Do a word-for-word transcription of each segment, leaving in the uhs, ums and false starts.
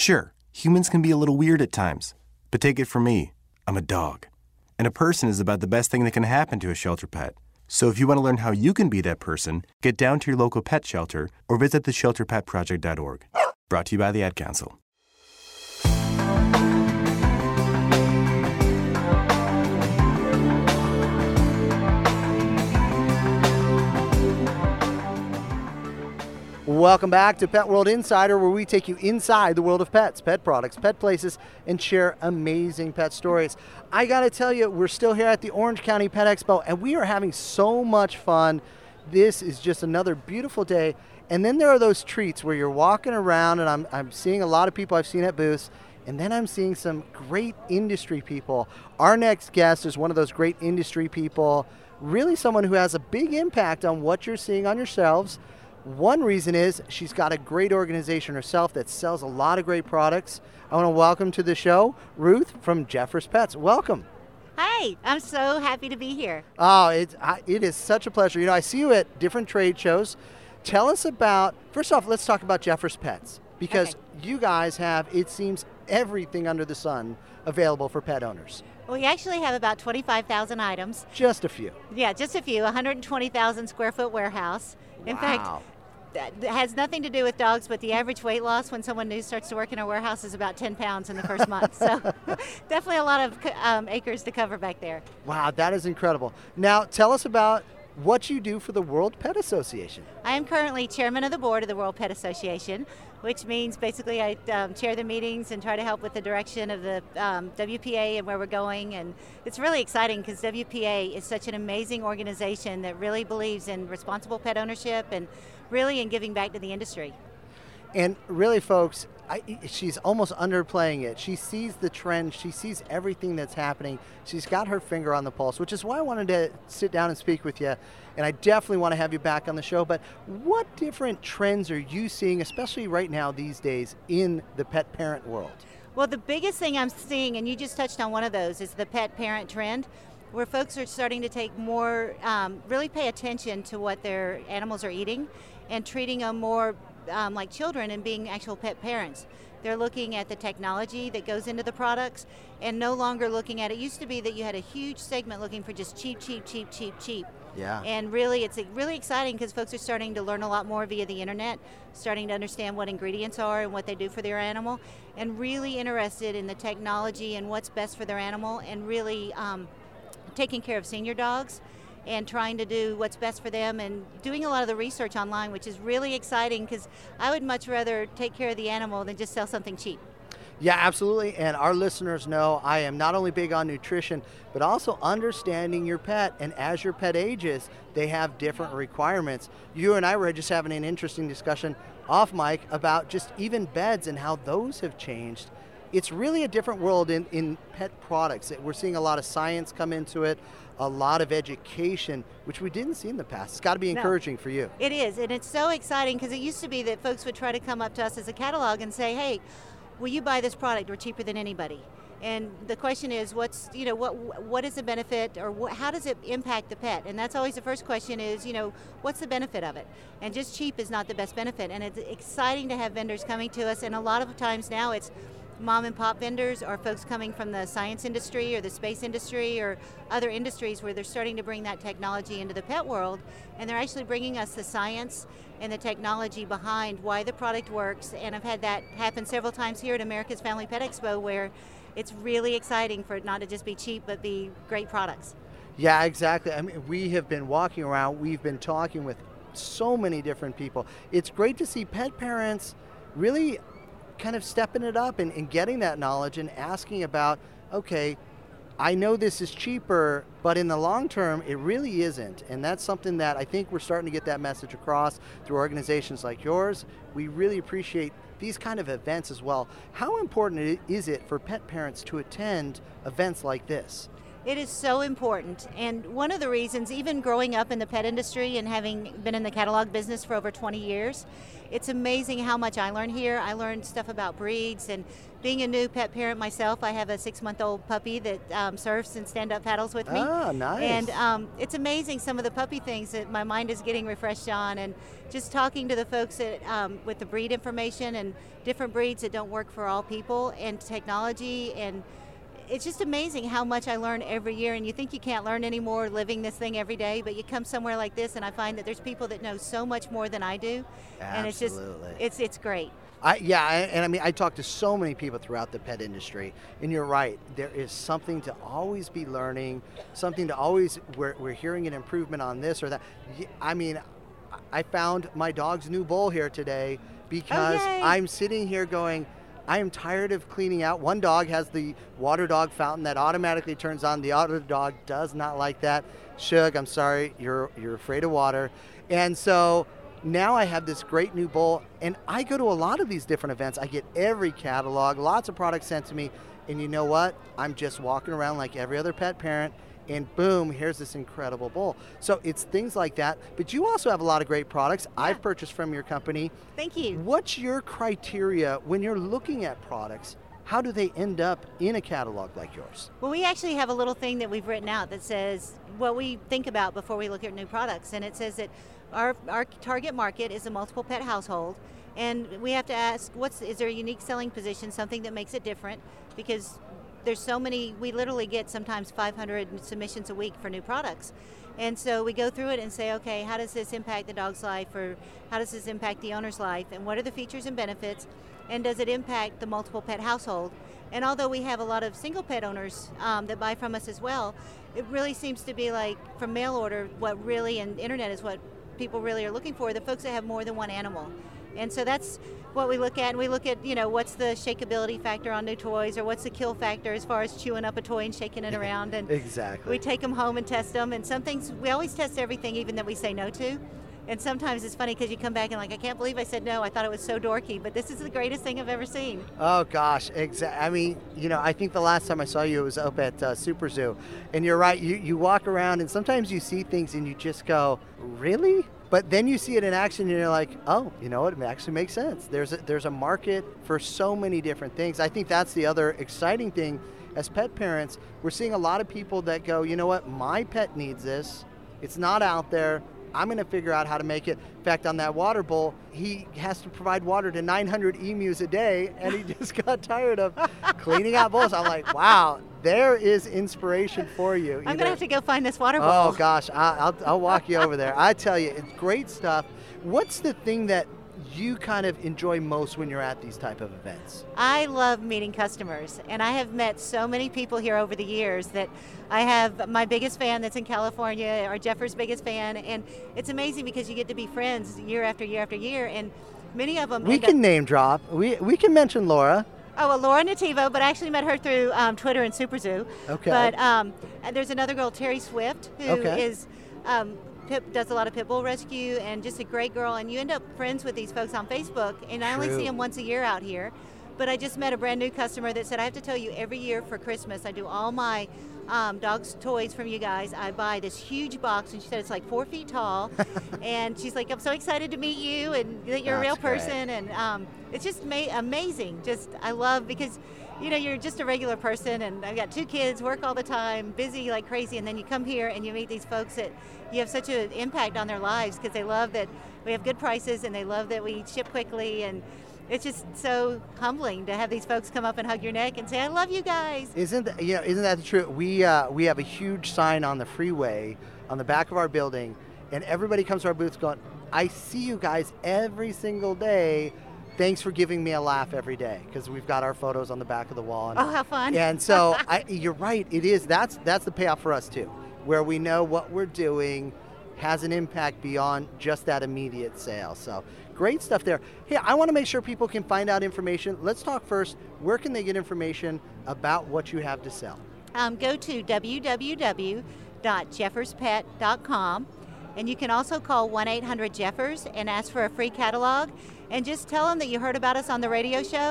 Sure, humans can be a little weird at times, but take it from me, I'm a dog. And a person is about the best thing that can happen to a shelter pet. So if you want to learn how you can be that person, get down to your local pet shelter or visit the shelter pet project dot org. Brought to you by the Ad Council. Welcome back to Pet World Insider, where we take you inside the world of pets, pet products, pet places, and share amazing pet stories. I got to tell you, we're still here at the Orange County Pet Expo, and we are having so much fun. This is just another beautiful day. And then there are those treats where you're walking around, and I'm, I'm seeing a lot of people I've seen at booths, and then I'm seeing some great industry people. Our next guest is one of those great industry people, really someone who has a big impact on what you're seeing on your shelves. One reason is she's got a great organization herself that sells a lot of great products. I want to welcome to the show Ruth from Jeffers Pets. Welcome. Hi, I'm so happy to be here. Oh, it, I, it is such a pleasure. You know, I see you at different trade shows. Tell us about, first off, let's talk about Jeffers Pets, because okay. you guys have, it seems, everything under the sun available for pet owners. We actually have about twenty-five thousand items. Just a few. Yeah, just a few, one hundred twenty thousand square foot warehouse. In wow. fact, that has nothing to do with dogs, but the average weight loss when someone new starts to work in our warehouse is about ten pounds in the first month. So definitely a lot of um, acres to cover back there. Wow, that is incredible. Now, tell us about what you do for the World Pet Association. I am currently chairman of the board of the World Pet Association, which means basically I um, chair the meetings and try to help with the direction of the um, W P A and where we're going. And it's really exciting because W P A is such an amazing organization that really believes in responsible pet ownership and really in giving back to the industry. And really, folks, I, she's almost underplaying it. She sees the trend. She sees everything that's happening. She's got her finger on the pulse, which is why I wanted to sit down and speak with you. And I definitely want to have you back on the show. But what different trends are you seeing, especially right now these days, in the pet parent world? Well, the biggest thing I'm seeing, and you just touched on one of those, is the pet parent trend, where folks are starting to take more, um, really pay attention to what their animals are eating and treating them more um, like children and being actual pet parents. They're looking at the technology that goes into the products and no longer looking at, it used to be that you had a huge segment looking for just cheap, cheap, cheap, cheap, cheap. Yeah. And really, it's really exciting because folks are starting to learn a lot more via the internet, starting to understand what ingredients are and what they do for their animal, and really interested in the technology and what's best for their animal, and really um, taking care of senior dogs and trying to do what's best for them and doing a lot of the research online, which is really exciting because I would much rather take care of the animal than just sell something cheap. Yeah, absolutely. And our listeners know I am not only big on nutrition, but also understanding your pet. And as your pet ages, they have different requirements. You and I were just having an interesting discussion off mic about just even beds and how those have changed. It's really a different world in, in pet products. We're seeing a lot of science come into it, a lot of education, which we didn't see in the past. It's got to be encouraging no, for you. It is, and it's so exciting because it used to be that folks would try to come up to us as a catalog and say, hey, will you buy this product? We're cheaper than anybody. And the question is, what's, you know, what what is the benefit, or wh- how does it impact the pet? And that's always the first question is, you know, what's the benefit of it? And just cheap is not the best benefit. And it's exciting to have vendors coming to us, and a lot of times now it's mom and pop vendors or folks coming from the science industry or the space industry or other industries where they're starting to bring that technology into the pet world, and they're actually bringing us the science and the technology behind why the product works. And I've had that happen several times here at America's Family Pet Expo, where it's really exciting for it not to just be cheap but be great products. Yeah, exactly. I mean, we have been walking around, we've been talking with so many different people. It's great to see pet parents really kind of stepping it up and, and getting that knowledge and asking about, okay, I know this is cheaper, but in the long term, it really isn't. And that's something that I think we're starting to get that message across through organizations like yours. We really appreciate these kind of events as well. How important is it for pet parents to attend events like this? It is so important. And one of the reasons, even growing up in the pet industry and having been in the catalog business for over twenty years, it's amazing how much I learned here. I learned stuff about breeds, and being a new pet parent myself, I have a six-month-old puppy that um, surfs and stand-up paddles with me. Ah, nice. And um, it's amazing some of the puppy things that my mind is getting refreshed on, and just talking to the folks that, um, with the breed information and different breeds that don't work for all people, and technology, and it's just amazing how much I learn every year. And you think you can't learn any more living this thing every day, but you come somewhere like this and I find that there's people that know so much more than I do. Absolutely. And it's just, it's it's great. I, yeah, I, and I mean, I talk to so many people throughout the pet industry, and you're right. There is something to always be learning, something to always, we're, we're hearing an improvement on this or that. I mean, I found my dog's new bowl here today because oh, I'm sitting here going, I am tired of cleaning out. One dog has the water dog fountain that automatically turns on. The other dog does not like that. Shug, I'm sorry, you're you're afraid of water. And so now I have this great new bowl, and I go to a lot of these different events. I get every catalog, lots of products sent to me, and you know what? I'm just walking around like every other pet parent, and boom, here's this incredible bowl. So it's things like that, but you also have a lot of great products. Yeah. I've purchased from your company. Thank you. What's your criteria when you're looking at products? How do they end up in a catalog like yours? Well, we actually have a little thing that we've written out that says what we think about before we look at new products, and it says that our, our target market is a multiple pet household, and we have to ask, what's is there a unique selling position, something that makes it different, because there's so many, we literally get sometimes five hundred submissions a week for new products. And so we go through it and say, okay, how does this impact the dog's life, or how does this impact the owner's life, and what are the features and benefits, and does it impact the multiple pet household? And although we have a lot of single pet owners um, that buy from us as well, it really seems to be like, from mail order, what really, and internet is what people really are looking for, the folks that have more than one animal. And so that's what we look at, and we look at, you know, what's the shakeability factor on new toys, or what's the kill factor as far as chewing up a toy and shaking it around. And exactly. We take them home and test them, and some things, we always test everything, even that we say no to. And sometimes it's funny because you come back and like, I can't believe I said no, I thought it was so dorky, but this is the greatest thing I've ever seen. Oh gosh, exactly. I mean, you know, I think the last time I saw you it was up at uh, Super Zoo, and you're right, you, you walk around and sometimes you see things and you just go, really? But then you see it in action and you're like, oh, you know what, it actually makes sense. There's a, there's a market for so many different things. I think that's the other exciting thing as pet parents. We're seeing a lot of people that go, you know what, my pet needs this. It's not out there. I'm going to figure out how to make it. In fact, on that water bowl, he has to provide water to nine hundred emus a day, and he just got tired of cleaning out bowls. I'm like, wow, there is inspiration for you. I'm going to have to go find this water bowl. Oh, gosh, I, I'll, I'll walk you over there. I tell you, it's great stuff. What's the thing that you kind of enjoy most when you're at these type of events? I love meeting customers, and I have met so many people here over the years that I have my biggest fan that's in California, or Jeffers' biggest fan, and it's amazing because you get to be friends year after year after year, and many of them we can up, name drop. We we can mention Laura. Oh, well, Laura Nativo, but I actually met her through um, Twitter and Super Zoo. Okay. But um, and there's another girl, Terry Swift, who okay. is um, Pip does a lot of pit bull rescue, and just a great girl, and you end up friends with these folks on Facebook, and I only True. see them once a year out here. But I just met a brand new customer that said, I have to tell you, every year for Christmas, I do all my um, dog's toys from you guys. I buy this huge box, and she said it's like four feet tall. And she's like, I'm so excited to meet you, and that you're That's a real great. person. And um, it's just ma- amazing. Just, I love, because you know, you're just a regular person, and I've got two kids, work all the time, busy like crazy, and then you come here and you meet these folks that you have such an impact on their lives because they love that we have good prices, and they love that we ship quickly, and it's just so humbling to have these folks come up and hug your neck and say, I love you guys. Isn't that, you know, isn't that true? We uh, we have a huge sign on the freeway on the back of our building, and everybody comes to our booth going, I see you guys every single day. Thanks for giving me a laugh every day, because we've got our photos on the back of the wall. And, oh, how fun. And so I, you're right, it is. That's that's the payoff for us too, where we know what we're doing has an impact beyond just that immediate sale. So great stuff there. Hey, I want to make sure people can find out information. Let's talk first, where can they get information about what you have to sell? Um, go to w w w dot jeffers pet dot com, and you can also call one eight hundred Jeffers and ask for a free catalog, and just tell them that you heard about us on the radio show,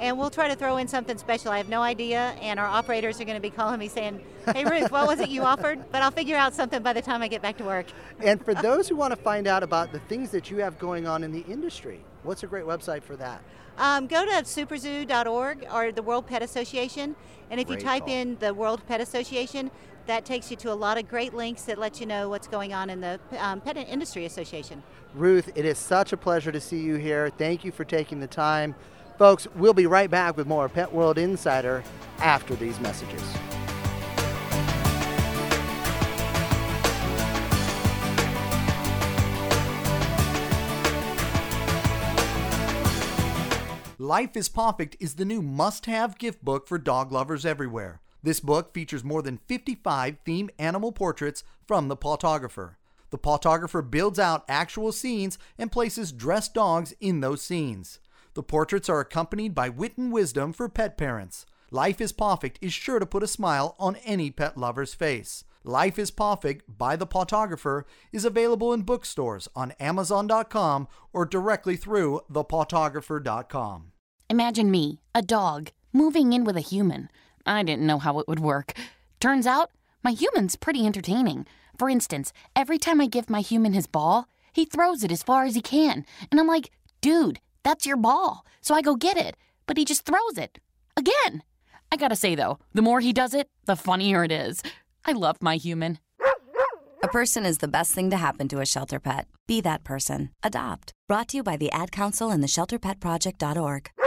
and we'll try to throw in something special. I have no idea, and our operators are going to be calling me saying, hey, Ruth, what was it you offered? But I'll figure out something by the time I get back to work. And for those who want to find out about the things that you have going on in the industry, what's a great website for that? Um, go to super zoo dot org or the World Pet Association, and if Great you type call. in the World Pet Association, that takes you to a lot of great links that let you know what's going on in the um, Pet Industry Association. Ruth, it is such a pleasure to see you here. Thank you for taking the time. Folks, we'll be right back with more Pet World Insider after these messages. Life is Pawfect is the new must-have gift book for dog lovers everywhere. This book features more than fifty-five themed animal portraits from the Pawtographer. The Pawtographer builds out actual scenes and places dressed dogs in those scenes. The portraits are accompanied by wit and wisdom for pet parents. Life is Pawfect is sure to put a smile on any pet lover's face. Life is Pawfect by the Pawtographer is available in bookstores on amazon dot com or directly through the pawtographer dot com. Imagine me, a dog, moving in with a human. I didn't know how it would work. Turns out, my human's pretty entertaining. For instance, every time I give my human his ball, he throws it as far as he can. And I'm like, dude, that's your ball. So I go get it. But he just throws it. Again. I gotta say, though, the more he does it, the funnier it is. I love my human. A person is the best thing to happen to a shelter pet. Be that person. Adopt. Brought to you by the Ad Council and the shelter pet project dot org.